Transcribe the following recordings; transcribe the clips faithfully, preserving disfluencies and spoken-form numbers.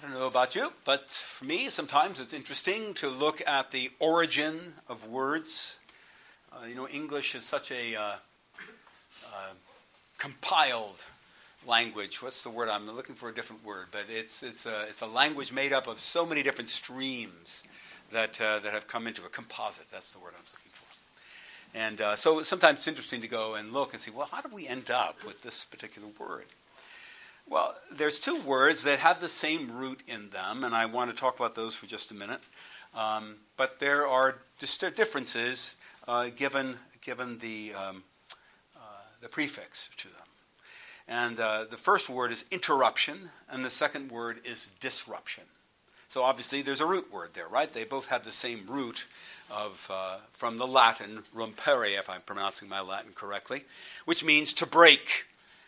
I don't know about you, but for me, sometimes it's interesting to look at the origin of words. Uh, you know, English is such a uh, uh, compiled language. What's the word? I'm looking for a different word, but it's it's a it's a language made up of so many different streams that uh, that have come into a composite. That's the word I was looking for. And uh, so sometimes it's interesting to go and look and see, well, how did we end up with this particular word? Well, there's two words that have the same root in them, and I want to talk about those for just a minute. Um, but there are dis- differences uh, given given the um, uh, the prefix to them. And uh, the first word is interruption, and the second word is disruption. So obviously there's a root word there, right? They both have the same root of uh, from the Latin rompere, if I'm pronouncing my Latin correctly, which means to break.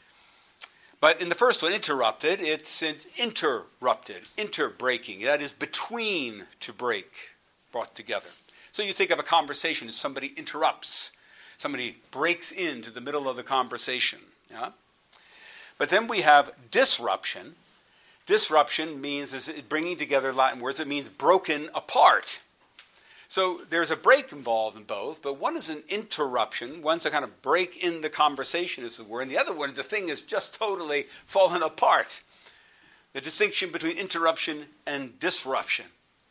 But in the first one, interrupted, it's, it's interrupted, interbreaking. That is between to break, brought together. So you think of a conversation as somebody interrupts. Somebody breaks into the middle of the conversation. Yeah? But then we have disruption. Disruption means is bringing together Latin words. It means broken apart. So there's a break involved in both, but one is an interruption. One's a kind of break in the conversation, as it were, and the other one, the thing is just totally fallen apart. The distinction between interruption and disruption.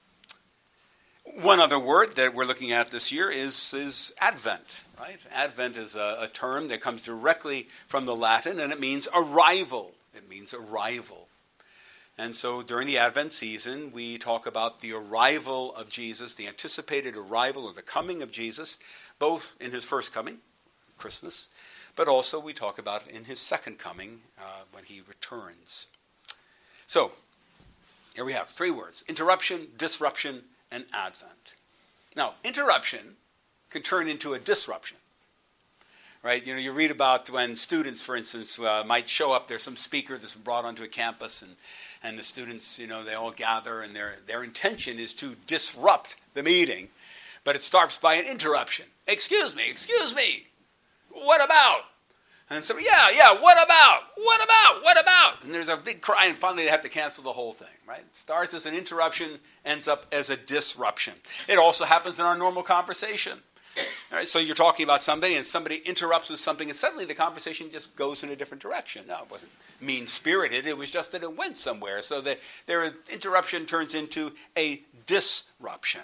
One other word that we're looking at this year is, is Advent, right? Advent is a, a term that comes directly from the Latin, and it means arrival. It means arrival. And so during the Advent season, we talk about the arrival of Jesus, the anticipated arrival or the coming of Jesus, both in his first coming, Christmas, but also we talk about in his second coming uh, when he returns. So here we have three words: interruption, disruption, and Advent. Now, interruption can turn into a disruption. Right, you know, you read about when students, for instance, uh, might show up. There's some speaker that's brought onto a campus, and, and the students, you know, they all gather, and their their intention is to disrupt the meeting, but it starts by an interruption. Excuse me, excuse me, what about? And so, yeah, yeah, what about? What about? What about? And there's a big cry, and finally they have to cancel the whole thing. Right? Starts as an interruption, ends up as a disruption. It also happens in our normal conversation. All right, so you're talking about somebody, and somebody interrupts with something, and suddenly the conversation just goes in a different direction. No, it wasn't mean-spirited. It was just that it went somewhere. So that their interruption turns into a disruption.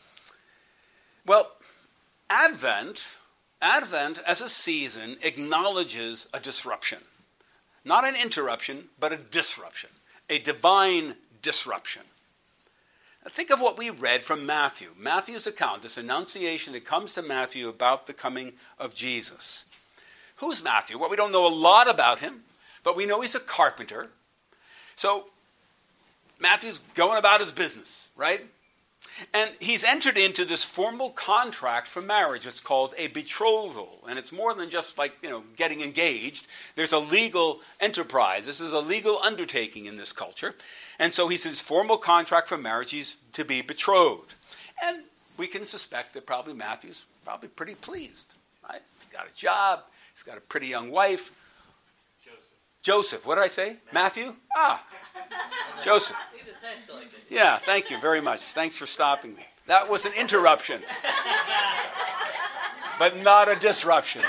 Well, Advent, Advent as a season acknowledges a disruption. Not an interruption, but a disruption. A divine disruption. Think of what we read from Matthew. Matthew's account, this annunciation that comes to Matthew about the coming of Jesus. Who's Matthew? Well, we don't know a lot about him, but we know he's a carpenter. So Matthew's going about his business, right? And he's entered into this formal contract for marriage. It's called a betrothal. And it's more than just like, you know, getting engaged. There's a legal enterprise. This is a legal undertaking in this culture. And so he's in his formal contract for marriage. He's to be betrothed. And we can suspect that probably Matthew's probably pretty pleased. Right? He's got a job. He's got a pretty young wife. Joseph. Joseph. What did I say? Matthew? Matthew? Ah. Joseph. He's a tax collector. Yeah, thank you very much. Thanks for stopping me. That was an interruption. But not a disruption.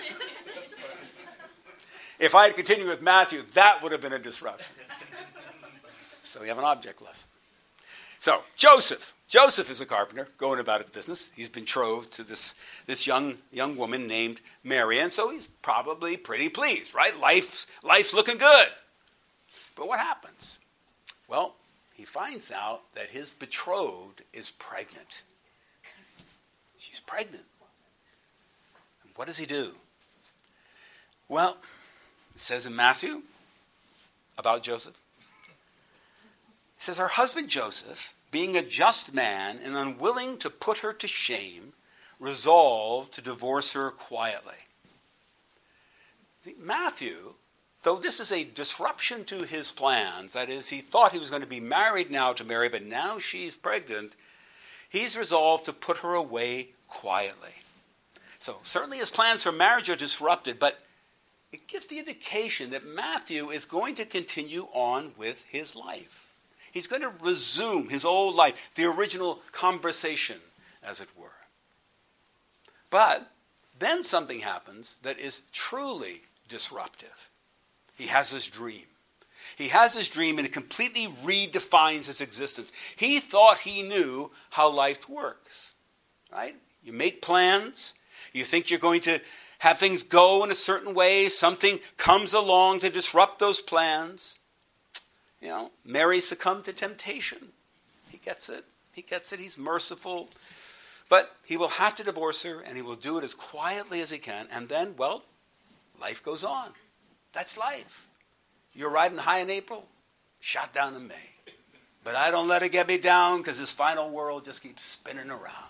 If I had continued with Matthew, that would have been a disruption. So we have an object lesson. So, Joseph. Joseph is a carpenter going about his business. He's betrothed to this, this young young woman named Mary, and so he's probably pretty pleased, right? Life's, life's looking good. But what happens? Well, he finds out that his betrothed is pregnant. She's pregnant. And what does he do? Well, it says in Matthew about Joseph, it says, her husband Joseph, being a just man and unwilling to put her to shame, resolved to divorce her quietly. See, Matthew, though this is a disruption to his plans, that is, he thought he was going to be married now to Mary, but now she's pregnant, he's resolved to put her away quietly. So certainly his plans for marriage are disrupted, but it gives the indication that Matthew is going to continue on with his life. He's going to resume his old life, the original conversation, as it were. But then something happens that is truly disruptive. He has this dream. He has this dream and it completely redefines his existence. He thought he knew how life works, right? You make plans. You think you're going to have things go in a certain way. Something comes along to disrupt those plans. You know, Mary succumbed to temptation. He gets it. He gets it. He's merciful. But he will have to divorce her, and he will do it as quietly as he can. And then, well, life goes on. That's life. You're riding high in April, shot down in May. But I don't let it get me down because this final world just keeps spinning around.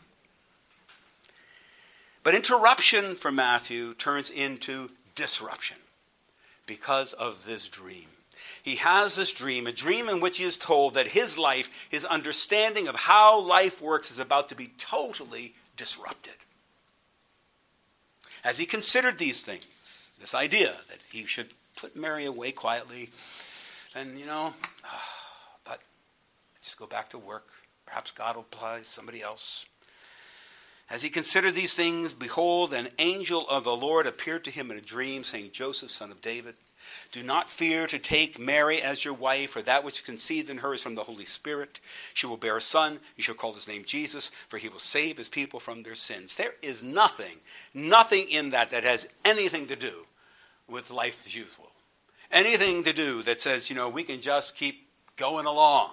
But interruption for Matthew turns into disruption because of this dream. He has this dream, a dream in which he is told that his life, his understanding of how life works is about to be totally disrupted. As he considered these things, this idea that he should put Mary away quietly, and, you know, but just go back to work. Perhaps God will apply somebody else. As he considered these things, behold, an angel of the Lord appeared to him in a dream, saying, Joseph, son of David, do not fear to take Mary as your wife, for that which conceived in her is from the Holy Spirit. She will bear a son. You shall call his name Jesus, for he will save his people from their sins. There is nothing, nothing in that that has anything to do with life as usual. Anything to do that says, you know, we can just keep going along.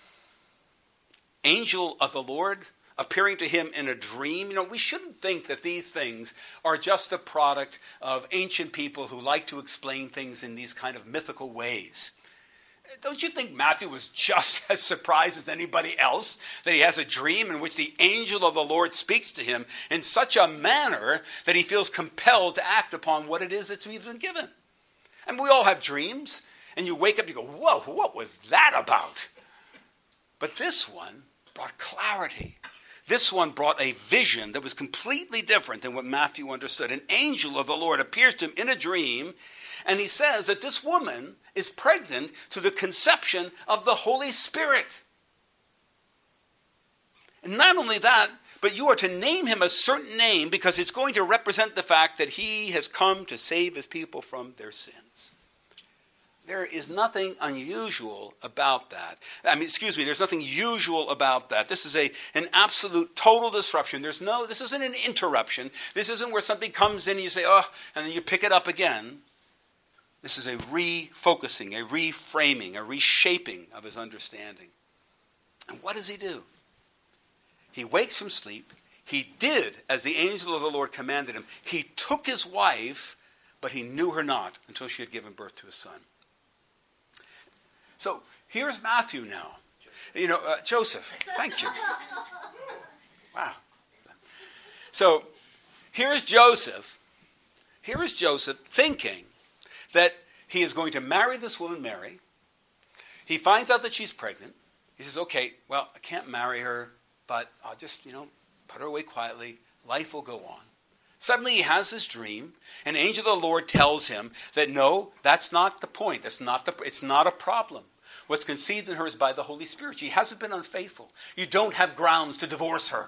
Angel of the Lord appearing to him in a dream. You know, we shouldn't think that these things are just a product of ancient people who like to explain things in these kind of mythical ways. Don't you think Matthew was just as surprised as anybody else that he has a dream in which the angel of the Lord speaks to him in such a manner that he feels compelled to act upon what it is that's been given? And we all have dreams, and you wake up and you go, whoa, what was that about? But this one brought clarity. This one brought a vision that was completely different than what Matthew understood. An angel of the Lord appears to him in a dream, and he says that this woman is pregnant to the conception of the Holy Spirit. And not only that, but you are to name him a certain name because it's going to represent the fact that he has come to save his people from their sins. There is nothing unusual about that. I mean, excuse me, there's nothing usual about that. This is a an absolute total disruption. There's no, this isn't an interruption. This isn't where something comes in and you say, oh, and then you pick it up again. This is a refocusing, a reframing, a reshaping of his understanding. And what does he do? He wakes from sleep. He did as the angel of the Lord commanded him. He took his wife, but he knew her not until she had given birth to a son. So here's Matthew now. You know, uh, Joseph, thank you. Wow. So here's Joseph. Here is Joseph thinking that he is going to marry this woman, Mary. He finds out that she's pregnant. He says, okay, well, I can't marry her, but I'll just, you know, put her away quietly. Life will go on. Suddenly he has this dream. An angel of the Lord tells him that no, that's not the point. That's not the, it's not a problem. What's conceived in her is by the Holy Spirit. She hasn't been unfaithful. You don't have grounds to divorce her.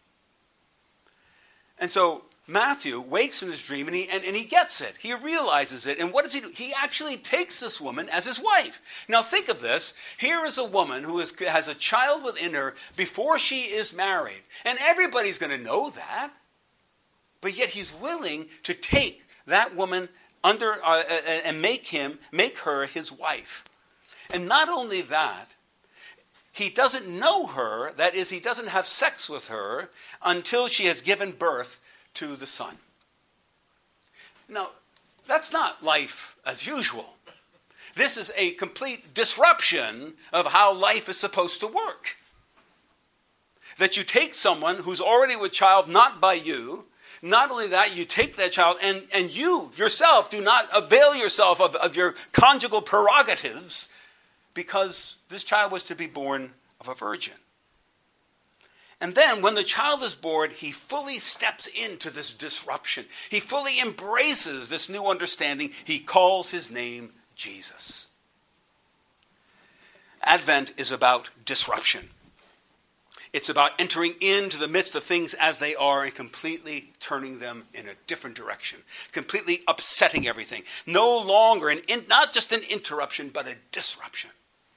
And so Matthew wakes from his dream and he, and, and he gets it. He realizes it. And what does he do? He actually takes this woman as his wife. Now think of this. Here is a woman who is, has a child within her before she is married. And everybody's going to know that. But yet he's willing to take that woman under uh, and make him, make her his wife. And not only that, he doesn't know her, that is, he doesn't have sex with her until she has given birth to the son. Now, that's not life as usual. This is a complete disruption of how life is supposed to work. That you take someone who's already with child, not by you. Not only that, you take that child and, and you yourself do not avail yourself of, of your conjugal prerogatives because this child was to be born of a virgin. And then when the child is born, he fully steps into this disruption. He fully embraces this new understanding. He calls his name Jesus. Advent is about disruption. It's about entering into the midst of things as they are and completely turning them in a different direction, completely upsetting everything. No longer, an in, not just an interruption, but a disruption.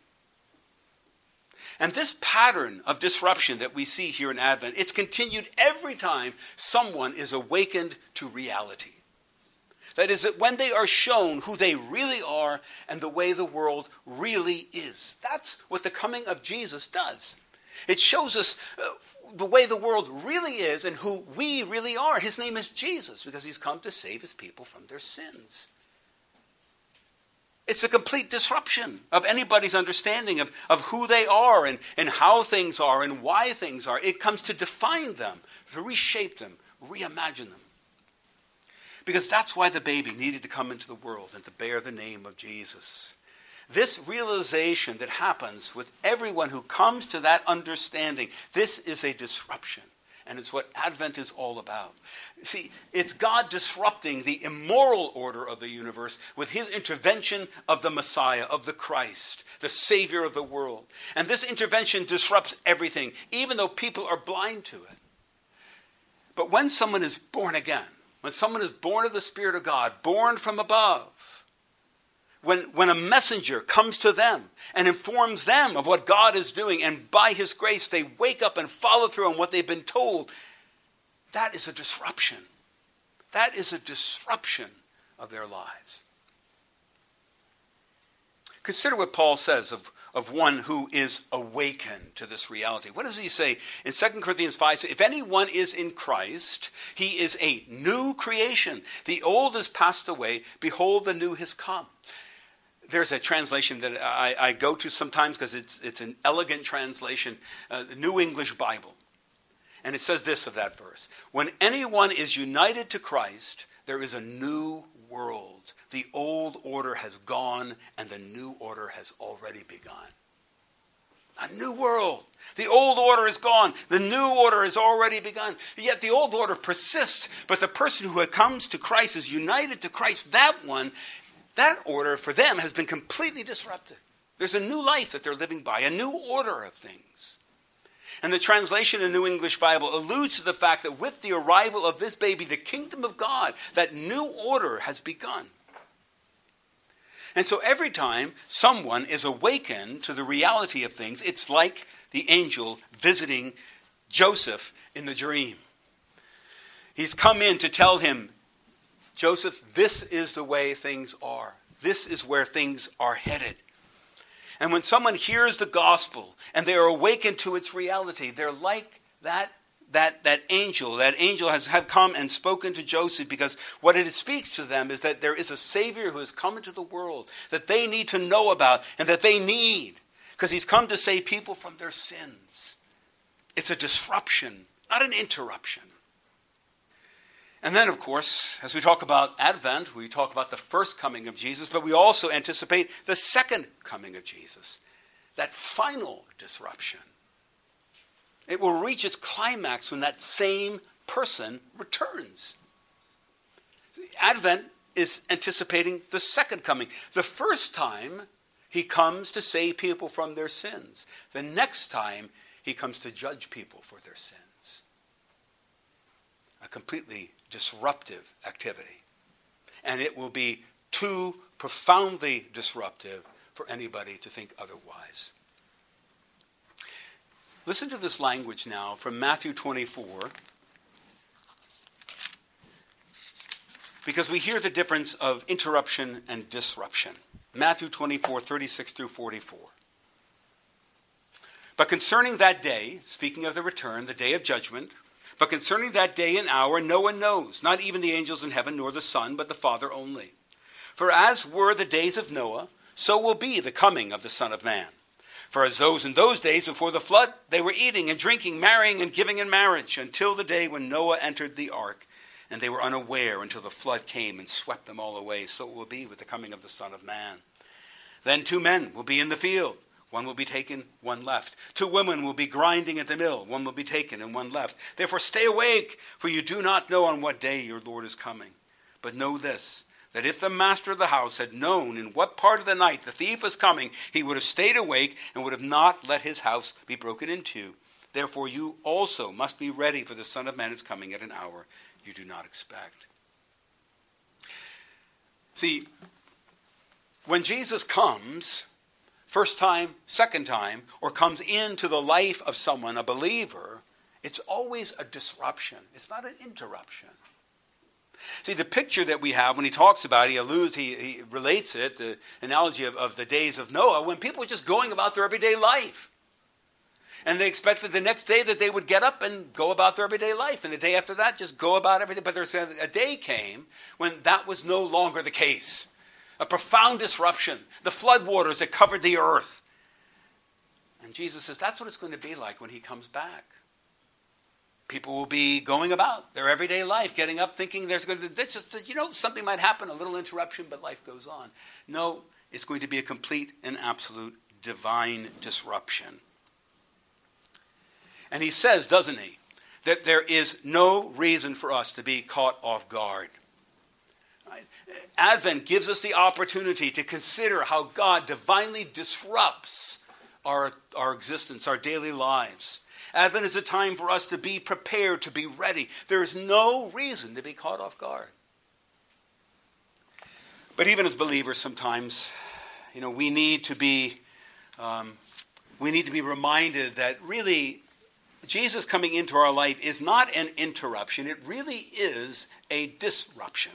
And this pattern of disruption that we see here in Advent, it's continued every time someone is awakened to reality. That is, that when they are shown who they really are and the way the world really is. That's what the coming of Jesus does. It shows us uh, the way the world really is and who we really are. His name is Jesus because he's come to save his people from their sins. It's a complete disruption of anybody's understanding of, of who they are and, and how things are and why things are. It comes to define them, to reshape them, reimagine them. Because that's why the baby needed to come into the world and to bear the name of Jesus. This realization that happens with everyone who comes to that understanding, this is a disruption. And it's what Advent is all about. See, it's God disrupting the immoral order of the universe with his intervention of the Messiah, of the Christ, the Savior of the world. And this intervention disrupts everything, even though people are blind to it. But when someone is born again, when someone is born of the Spirit of God, born from above, When, when a messenger comes to them and informs them of what God is doing, and by his grace they wake up and follow through on what they've been told, that is a disruption. That is a disruption of their lives. Consider what Paul says of, of one who is awakened to this reality. What does he say in Second Corinthians five? If anyone is in Christ, he is a new creation. The old has passed away. Behold, the new has come. There's a translation that I, I go to sometimes because it's, it's an elegant translation, uh, the New English Bible. And it says this of that verse. When anyone is united to Christ, there is a new world. The old order has gone and the new order has already begun. A new world. The old order is gone. The new order has already begun. Yet the old order persists. But the person who comes to Christ is united to Christ. That one, that order for them has been completely disrupted. There's a new life that they're living by, a new order of things. And the translation in the New English Bible alludes to the fact that with the arrival of this baby, the kingdom of God, that new order has begun. And so every time someone is awakened to the reality of things, it's like the angel visiting Joseph in the dream. He's come in to tell him, Joseph, this is the way things are. This is where things are headed. And when someone hears the gospel and they are awakened to its reality, they're like that, that, that angel. That angel has have come and spoken to Joseph, because what it speaks to them is that there is a Savior who has come into the world that they need to know about and that they need, because he's come to save people from their sins. It's a disruption, not an interruption. And then, of course, as we talk about Advent, we talk about the first coming of Jesus, but we also anticipate the second coming of Jesus, that final disruption. It will reach its climax when that same person returns. Advent is anticipating the second coming. The first time, he comes to save people from their sins. The next time, he comes to judge people for their sins. A completely disruptive activity. And it will be too profoundly disruptive for anybody to think otherwise. Listen to this language now from Matthew twenty-four, because we hear the difference of interruption and disruption. Matthew twenty-four, thirty-six through forty-four. But concerning that day, speaking of the return, the day of judgment, but concerning that day and hour, no one knows, not even the angels in heaven, nor the Son, but the Father only. For as were the days of Noah, so will be the coming of the Son of Man. For as those in those days before the flood, they were eating and drinking, marrying and giving in marriage, until the day when Noah entered the ark, and they were unaware until the flood came and swept them all away. So it will be with the coming of the Son of Man. Then two men will be in the field. One will be taken, one left. Two women will be grinding at the mill. One will be taken and one left. Therefore stay awake, for you do not know on what day your Lord is coming. But know this, that if the master of the house had known in what part of the night the thief was coming, he would have stayed awake and would have not let his house be broken into. Therefore you also must be ready, for the Son of Man is coming at an hour you do not expect. See, when Jesus comes, first time, second time, or comes into the life of someone, a believer, it's always a disruption. It's not an interruption. See, the picture that we have when he talks about it, he alludes, he, he relates it, the analogy of, of the days of Noah, when people were just going about their everyday life. And they expected the next day that they would get up and go about their everyday life. And the day after that, just go about everything. But there's a, a day came when that was no longer the case. A profound disruption. The floodwaters that covered the earth. And Jesus says that's what it's going to be like when he comes back. People will be going about their everyday life, getting up, thinking there's going to be, just, you know, something might happen, a little interruption, but life goes on. No, it's going to be a complete and absolute divine disruption. And he says, doesn't he, that there is no reason for us to be caught off guard. Right? Advent gives us the opportunity to consider how God divinely disrupts our, our existence, our daily lives. Advent is a time for us to be prepared, to be ready. There is no reason to be caught off guard. But even as believers, sometimes, you know, we need to be, um, we need to be reminded that really Jesus coming into our life is not an interruption. It really is a disruption.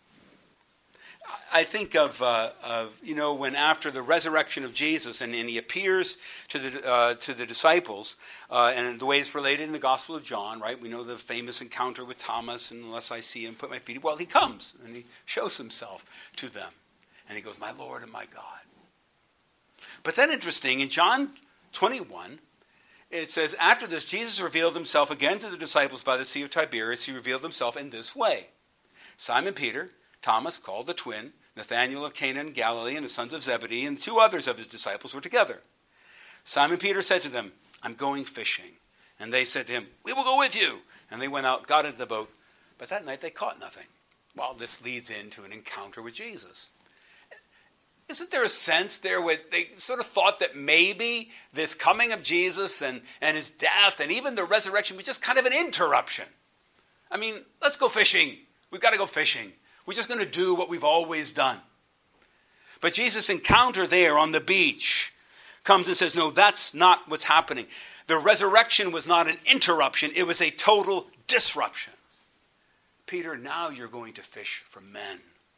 I think of, uh, of, you know, when after the resurrection of Jesus and, and he appears to the uh, to the disciples, uh, and the way it's related in the Gospel of John, right? We know the famous encounter with Thomas, and unless I see him, put my feet. Well, he comes and he shows himself to them. And he goes, my Lord and my God. But then interesting, in John twenty-one, it says, after this, Jesus revealed himself again to the disciples by the Sea of Tiberias. He revealed himself in this way. Simon Peter, Thomas, called the twin, Nathanael of Cana in Galilee, and the sons of Zebedee, and two others of his disciples were together. Simon Peter said to them, I'm going fishing. And they said to him, we will go with you. And they went out, got into the boat. But that night they caught nothing. Well, this leads into an encounter with Jesus. Isn't there a sense there where they sort of thought that maybe this coming of Jesus and, and his death and even the resurrection was just kind of an interruption? I mean, let's go fishing. We've got to go fishing. We're just going to do what we've always done. But Jesus' encounter there on the beach comes and says, no, that's not what's happening. The resurrection was not an interruption. It was a total disruption. Peter, now you're going to fish for men.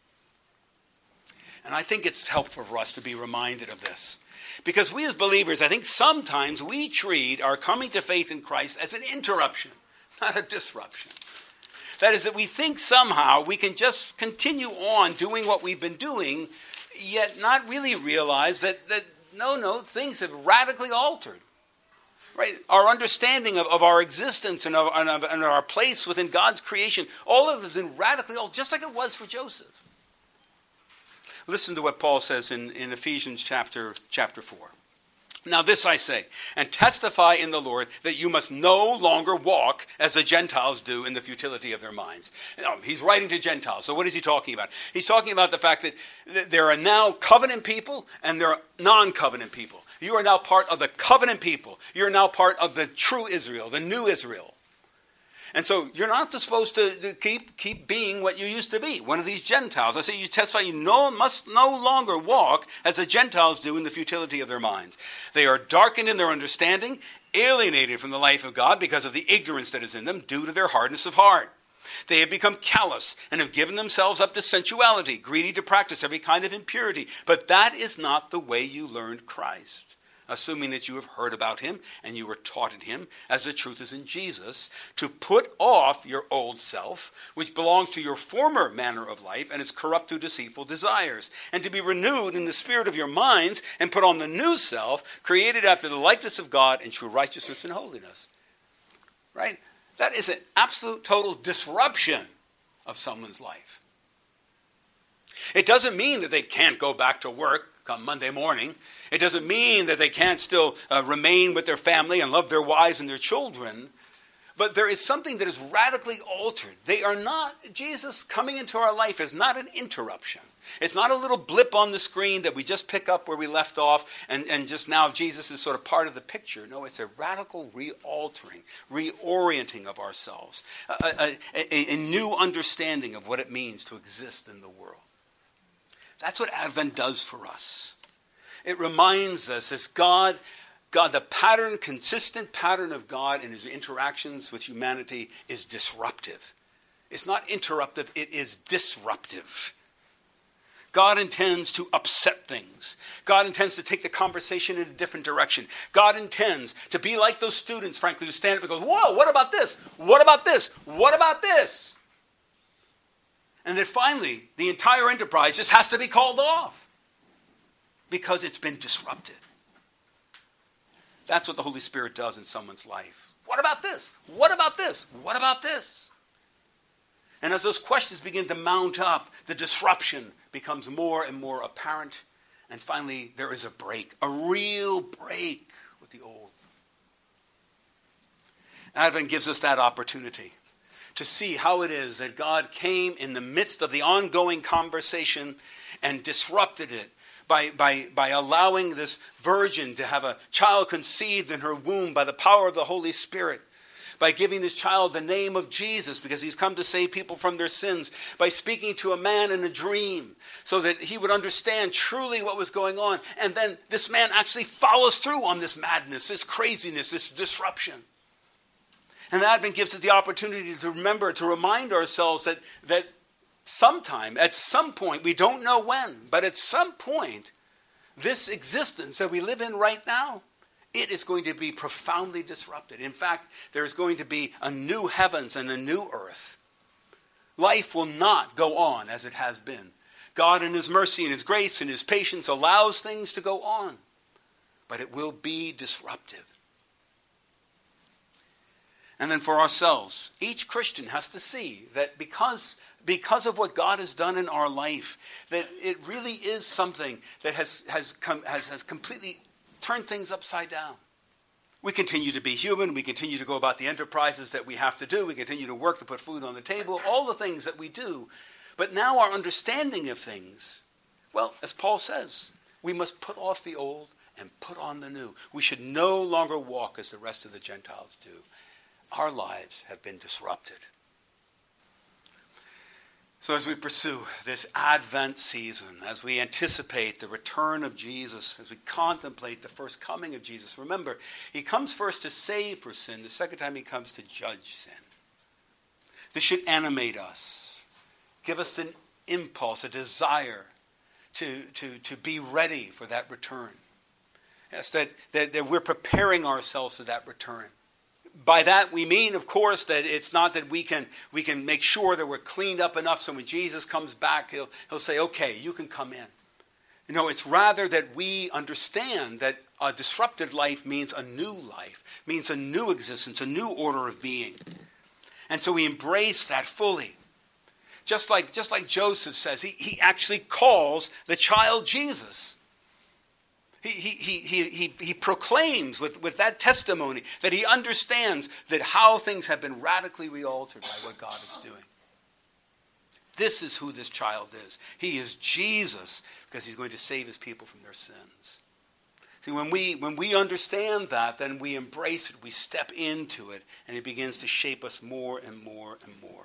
And I think it's helpful for us to be reminded of this. Because we as believers, I think sometimes we treat our coming to faith in Christ as an interruption, not a disruption. That is, that we think somehow we can just continue on doing what we've been doing, yet not really realize that, that no, no, things have radically altered. Right? Our understanding of, of our existence and of, and of and our place within God's creation, all of it has been radically altered, just like it was for Joseph. Listen to what Paul says in, in Ephesians chapter, chapter four. Now this I say, and testify in the Lord, that you must no longer walk as the Gentiles do in the futility of their minds. You know, he's writing to Gentiles, so what is he talking about? He's talking about the fact that there are now covenant people and there are non-covenant people. You are now part of the covenant people. You're now part of the true Israel, the new Israel. And so you're not supposed to, to keep keep being what you used to be, one of these Gentiles. I say you testify, you no, must no longer walk as the Gentiles do in the futility of their minds. They are darkened in their understanding, alienated from the life of God because of the ignorance that is in them due to their hardness of heart. They have become callous and have given themselves up to sensuality, greedy to practice every kind of impurity. But that is not the way you learned Christ. Assuming that you have heard about him and you were taught in him, as the truth is in Jesus, to put off your old self, which belongs to your former manner of life and is corrupt through deceitful desires, and to be renewed in the spirit of your minds and put on the new self, created after the likeness of God in true righteousness and holiness. Right? That is an absolute total disruption of someone's life. It doesn't mean that they can't go back to work come Monday morning. It doesn't mean that they can't still uh, remain with their family and love their wives and their children. But there is something that is radically altered. They are not, Jesus coming into our life is not an interruption. It's not a little blip on the screen that we just pick up where we left off and, and just now Jesus is sort of part of the picture. No, it's a radical re-altering, reorienting of ourselves. A, a, a, a new understanding of what it means to exist in the world. That's what Advent does for us. It reminds us as God... God, the pattern, consistent pattern of God in his interactions with humanity is disruptive. It's not interruptive, it is disruptive. God intends to upset things. God intends to take the conversation in a different direction. God intends to be like those students, frankly, who stand up and go, whoa, what about this? What about this? What about this? And then finally, the entire enterprise just has to be called off because it's been disrupted. That's what the Holy Spirit does in someone's life. What about this? What about this? What about this? And as those questions begin to mount up, the disruption becomes more and more apparent. And finally, there is a break, a real break with the old. Advent gives us that opportunity to see how it is that God came in the midst of the ongoing conversation and disrupted it. By, by, by allowing this virgin to have a child conceived in her womb by the power of the Holy Spirit. By giving this child the name of Jesus because he's come to save people from their sins. By speaking to a man in a dream so that he would understand truly what was going on. And then this man actually follows through on this madness, this craziness, this disruption. And Advent gives us the opportunity to remember, to remind ourselves that that sometime, at some point, we don't know when, but at some point, this existence that we live in right now, it is going to be profoundly disrupted. In fact, there's going to be a new heavens and a new earth. Life will not go on as it has been. God in his mercy and his grace and his patience allows things to go on, but it will be disruptive. And then for ourselves, each Christian has to see that because Because of what God has done in our life, that it really is something that has, has, come, has, has completely turned things upside down. We continue to be human. We continue to go about the enterprises that we have to do. We continue to work to put food on the table, all the things that we do. But now our understanding of things, well, as Paul says, we must put off the old and put on the new. We should no longer walk as the rest of the Gentiles do. Our lives have been disrupted. So as we pursue this Advent season, as we anticipate the return of Jesus, as we contemplate the first coming of Jesus, remember, he comes first to save for sin. The second time he comes to judge sin. This should animate us, give us an impulse, a desire to, to, to be ready for that return. Yes, that, that, that we're preparing ourselves for that return. By that we mean, of course, that it's not that we can we can make sure that we're cleaned up enough so when Jesus comes back, he'll, he'll say, okay, you can come in. You know, it's rather that we understand that a disrupted life means a new life, means a new existence, a new order of being. And so we embrace that fully. Just like, just like Joseph says, he, he actually calls the child Jesus. He, he, he, he, he proclaims with, with that testimony that he understands that how things have been radically re-altered by what God is doing. This is who this child is. He is Jesus because he's going to save his people from their sins. See, when we, when we understand that, then we embrace it, we step into it, and it begins to shape us more and more and more.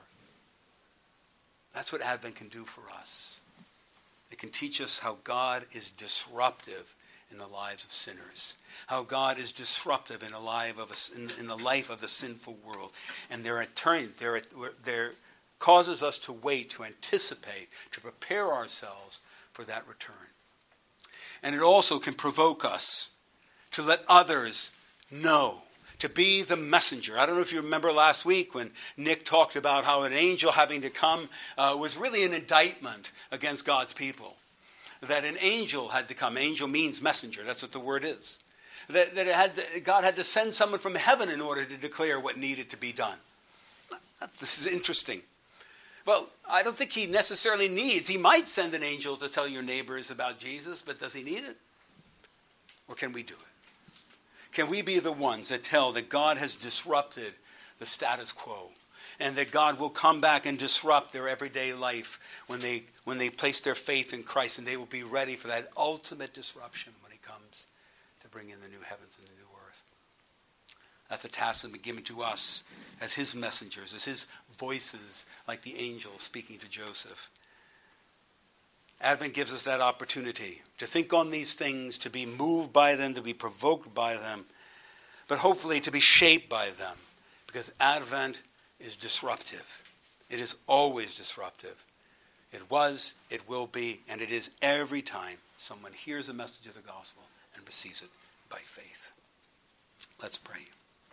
That's what Advent can do for us. It can teach us how God is disruptive in the lives of sinners, how God is disruptive in the life of a, in, in the life of the sinful world, and their turn, their, their causes us to wait, to anticipate, to prepare ourselves for that return. And it also can provoke us to let others know, to be the messenger. I don't know if you remember last week when Nick talked about how an angel having to come uh, was really an indictment against God's people. That an angel had to come. Angel means messenger. That's what the word is. That, that it had to, God had to send someone from heaven in order to declare what needed to be done. This is interesting. Well, I don't think he necessarily needs. He might send an angel to tell your neighbors about Jesus, but does he need it? Or can we do it? Can we be the ones that tell that God has disrupted the status quo. And that God will come back and disrupt their everyday life when they when they place their faith in Christ, and they will be ready for that ultimate disruption when he comes to bring in the new heavens and the new earth. That's a task that's been given to us as his messengers, as his voices, like the angels speaking to Joseph. Advent gives us that opportunity to think on these things, to be moved by them, to be provoked by them, but hopefully to be shaped by them, because Advent is disruptive. It is always disruptive. It was, it will be, and it is every time someone hears the message of the gospel and receives it by faith. Let's pray.